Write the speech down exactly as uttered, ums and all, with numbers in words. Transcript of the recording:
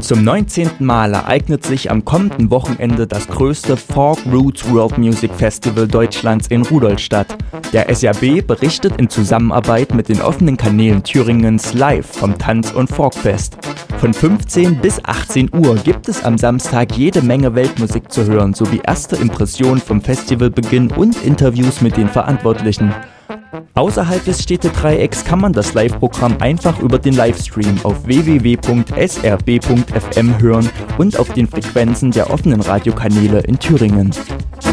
Zum neunzehnten Mal ereignet sich am kommenden Wochenende das größte Folk Roots World Music Festival Deutschlands in Rudolstadt. Der S R B berichtet in Zusammenarbeit mit den offenen Kanälen Thüringens live vom Tanz- und Folkfest. Von fünfzehn bis achtzehn Uhr gibt es am Samstag jede Menge Weltmusik zu hören, sowie erste Impressionen vom Festivalbeginn und Interviews mit den Verantwortlichen. Außerhalb des Städtedreiecks kann man das Live-Programm einfach über den Livestream auf w w w punkt s r b punkt f m hören und auf den Frequenzen der offenen Radiokanäle in Thüringen.